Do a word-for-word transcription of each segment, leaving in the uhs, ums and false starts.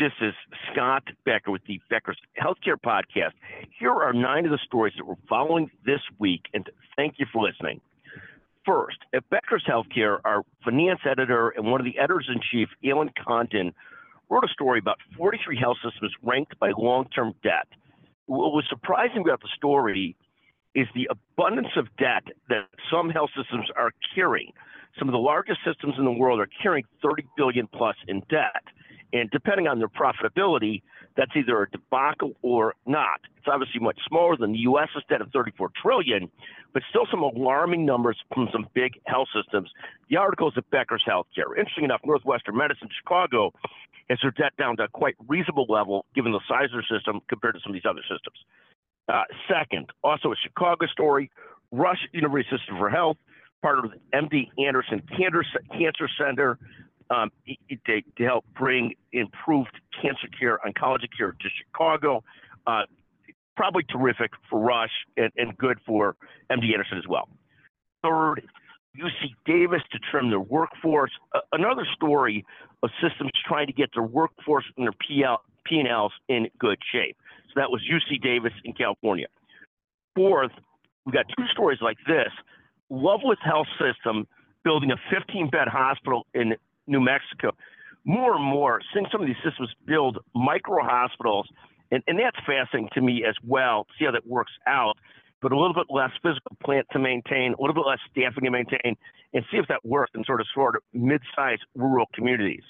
This is Scott Becker with the Becker's Healthcare Podcast. Here are nine of the stories that we're following this week, and thank you for listening. First, at Becker's Healthcare, our finance editor and one of the editors-in-chief, Alan Condon, wrote a story about forty-three health systems ranked by long-term debt. What was surprising about the story is the abundance of debt that some health systems are carrying. Some of the largest systems in the world are carrying thirty billion dollars plus in debt. And depending on their profitability, that's either a debacle or not. It's obviously much smaller than the U S's debt of thirty-four trillion dollars, but still some alarming numbers from some big health systems. The article is at Becker's Healthcare. Interesting enough, Northwestern Medicine Chicago has their debt down to a quite reasonable level given the size of their system compared to some of these other systems. Uh, second, also a Chicago story, Rush University System for Health, part of the M D Anderson Cancer Center, um, to, to help bring improved cancer care, oncology care to Chicago. Uh, probably terrific for Rush and, and good for M D Anderson as well. Third, U C Davis to trim their workforce. Uh, another story of systems trying to get their workforce and their P L, P and Ls in good shape. So that was U C Davis in California. Fourth, we got two stories like this. Loveless Health System building a fifteen-bed hospital in New Mexico. More and more, seeing some of these systems build micro-hospitals, and, and that's fascinating to me as well, see how that works out, but a little bit less physical plant to maintain, a little bit less staffing to maintain, and see if that works in sort of sort of mid-sized rural communities.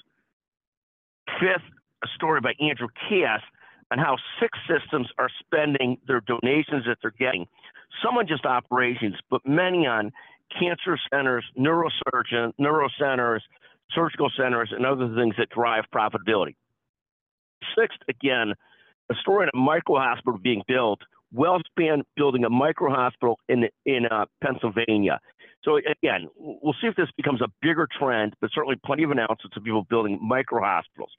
Fifth, a story by Andrew Cass on how six systems are spending their donations that they're getting. Some on just operations, but many on cancer centers, neurosurgeon, neurocenters, surgical centers, and other things that drive profitability. Sixth, again, a story on a micro hospital being built, WellSpan building a micro hospital in, in uh, Pennsylvania. So again, we'll see if this becomes a bigger trend, but certainly plenty of announcements of people building micro hospitals.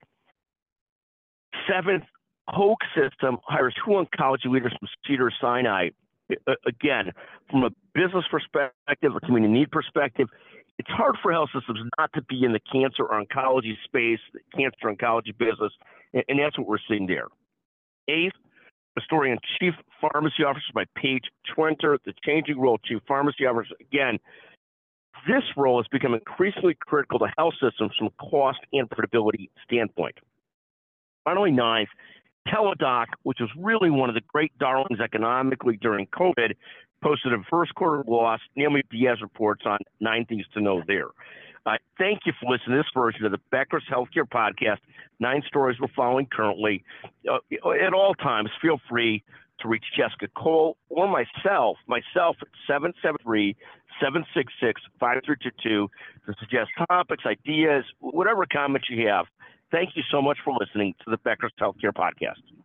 Seventh, Hoag System hires two oncology leaders from Cedars-Sinai. Again, from a business perspective, a community need perspective, it's hard for health systems not to be in the cancer or oncology space, the cancer oncology business, and, and that's what we're seeing there. Eighth, a story on Chief Pharmacy Officer by Paige Twenter, the changing role of Chief Pharmacy Officer. Again, this role has become increasingly critical to health systems from a cost and profitability standpoint. Finally, ninth, Teladoc, which was really one of the great darlings economically during COVID, posted a first quarter loss. Naomi Diaz reports on nine things to know there. Uh, thank you for listening to this version of the Becker's Healthcare Podcast. Nine stories we're following currently. Uh, at all times, feel free to reach Jessica Cole or myself, myself at seven seven three, seven six six, five three two two to suggest topics, ideas, whatever comments you have. Thank you so much for listening to the Becker's Healthcare Podcast.